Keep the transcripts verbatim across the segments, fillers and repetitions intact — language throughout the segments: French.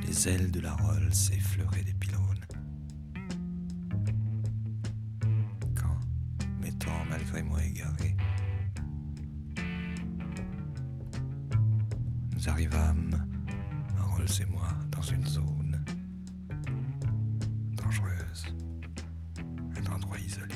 les ailes de la Rolls effleuraient des pylônes. Quand, m'étant malgré moi égaré, nous arrivâmes, Rolls et moi, dans une zone dangereuse, un endroit isolé.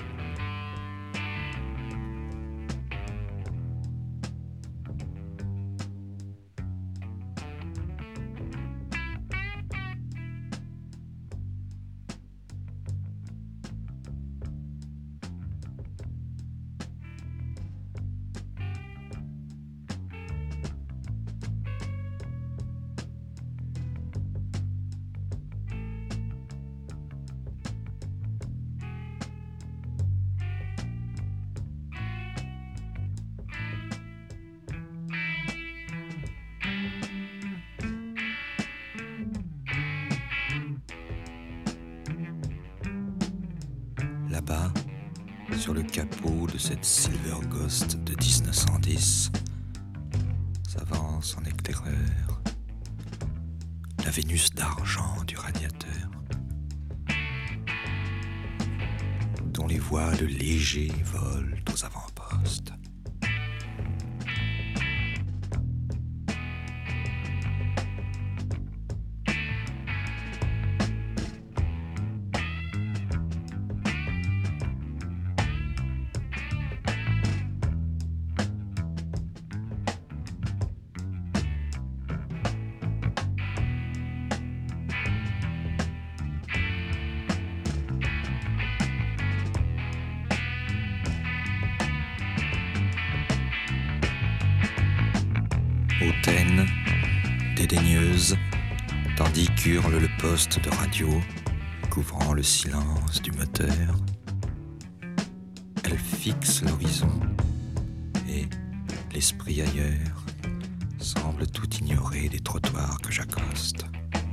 Là-bas, sur le capot de cette Silver Ghost de dix-neuf cent dix, s'avance en éclaireur la Vénus d'argent du radiateur, dont les voiles légers volent aux avant-postes. Hautaine, dédaigneuse, tandis qu'hurle le poste de radio, couvrant le silence du moteur. Elle fixe l'horizon et, l'esprit ailleurs, semble tout ignorer des trottoirs que j'accoste.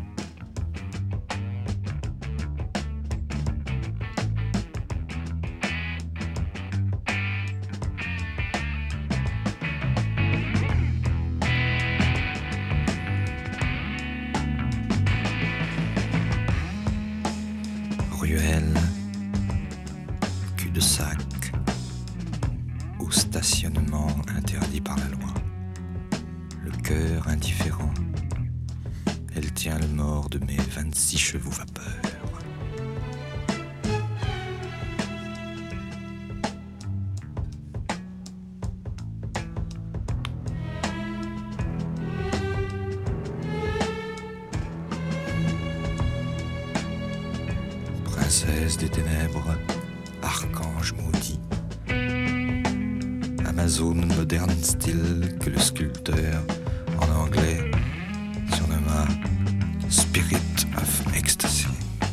Ruelle, cul-de-sac ou stationnement interdit par la loi. Le cœur indifférent, elle tient le mort de mes vingt-six chevaux vapeur. Princesse des ténèbres, archange maudit, Amazone moderne style que le sculpteur, en anglais, surnomma Spirit of Ecstasy.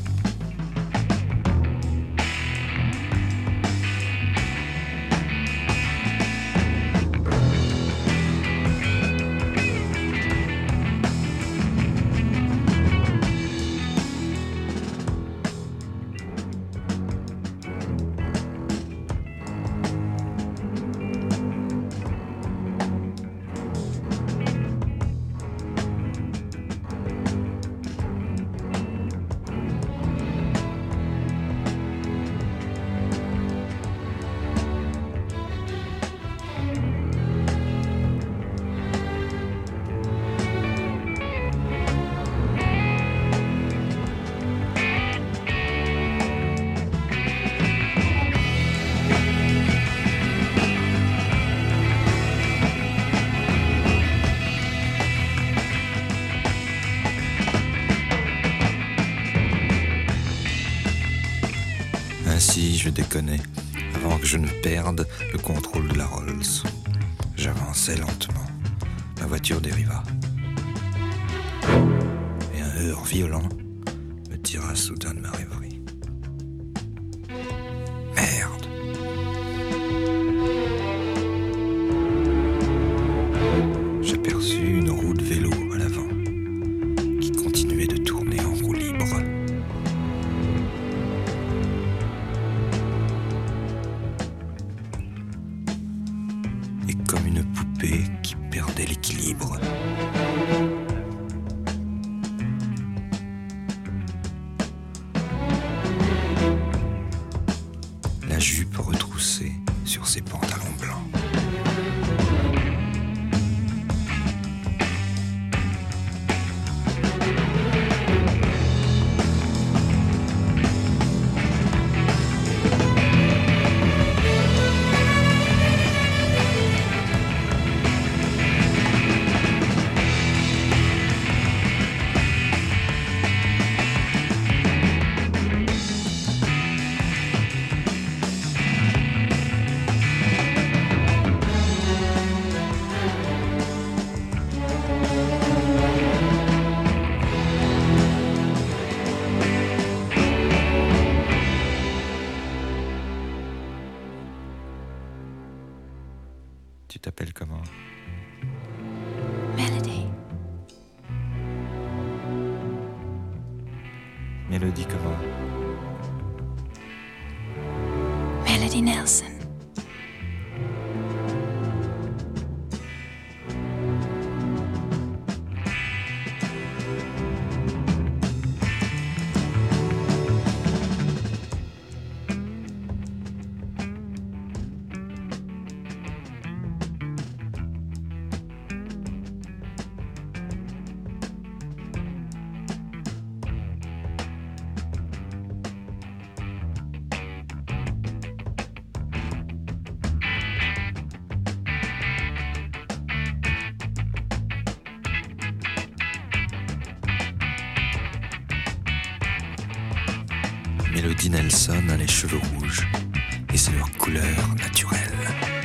Ainsi, je déconnais, avant que je ne perde le contrôle de la Rolls. J'avançais lentement. Ma voiture dériva. Et un heurt violent me tira soudain de ma rêverie. Merde! J'aperçus une roue de vélo à l'avant, qui continuait de tourner en roue libre. Et comme une poupée qui perdait l'équilibre. Tu t'appelles comment? Melody. Mélodie comment? Melody Nelson. Mélodie Nelson a les cheveux rouges et c'est leur couleur naturelle.